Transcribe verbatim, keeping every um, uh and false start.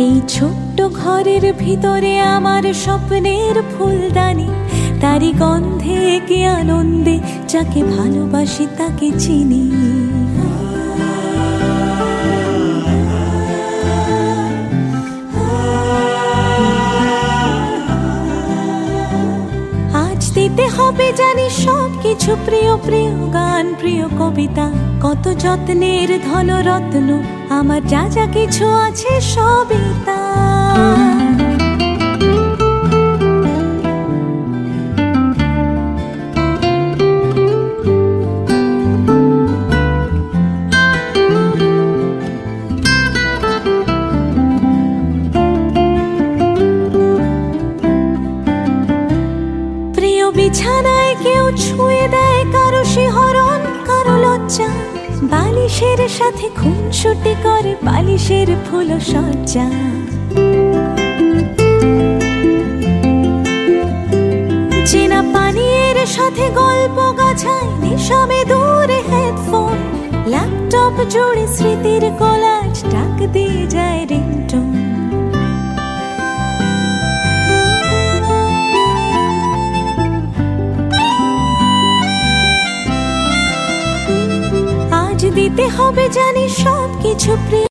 এই ছোট্ট ঘরের ভিতরে আমার স্বপ্নের ফুলদানি, তারই গন্ধে কি আনন্দে যাকে ভালোবাসি তাকে চিনি। আজ দিতে হবে জানি সব কিছু, প্রিয় প্রিয় গান, প্রিয় কবিতা, কত যত্নের ধনরত্ন, আমার যা যা কিছু আছে সবই তা। প্রিয় বিছানায় কেউ ছুঁয়ে দেয় কারো শিহরণ, কারো লজ্জা, বালিশের সাথে খুনসুটি করে বালিশের ফুল সজ্জা। চেনা পানীয়ের সাথে গল্প গাছায়, নেশামে দূরে হেডফোন, ল্যাপটপ জুড়ে স্মৃতির কোলাজ, ডাক দিয়ে যায় রিংটোন। আজ দিতে হবে জানি সব কিছু, প্রিয়